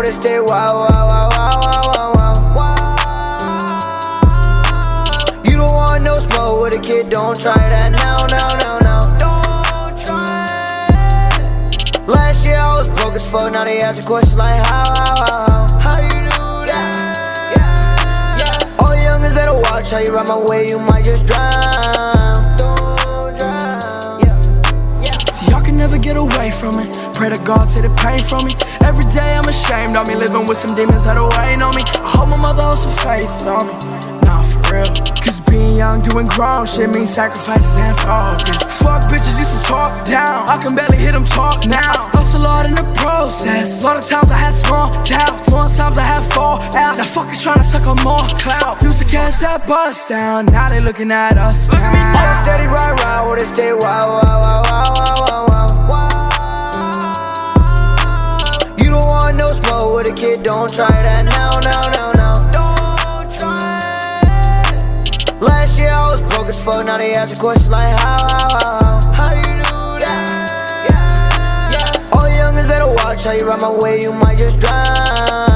with it, stay wild, wild, wild, wild, wild, wild. You don't want no smoke with a kid, don't try that now, now, now, now. Don't try it. Last year I was broke as fuck, now they asking questions like how you do that? Yeah. All youngins better watch how you ride my way, you might just drown. Don't drown. Yeah. See, y'all can never get away from it. Pray to God, take the pain from me. Every day I'm ashamed of me, living with some demons that are weighing on me. I hope my mother holds some faith on me. Nah, for real. Cause being young, doing grown shit means sacrifices and focus. Fuck bitches used to talk down, I can barely hear them talk now. Lost a lot in the process. A lot of times I had small doubts, more times I had fall out. Now fuckers tryna suck on more clout. Used to catch that bust down, now they looking at us now. I was steady right round with it, stay wild, wild, wild, wild, wild, wild, wild. You don't want no smoke with a kid, don't try that now, now, now, now. Don't try it. Last year I was broke as fuck, now they asking questions like how you do that? Yeah. All youngins better watch how you ride my way, you might just drown.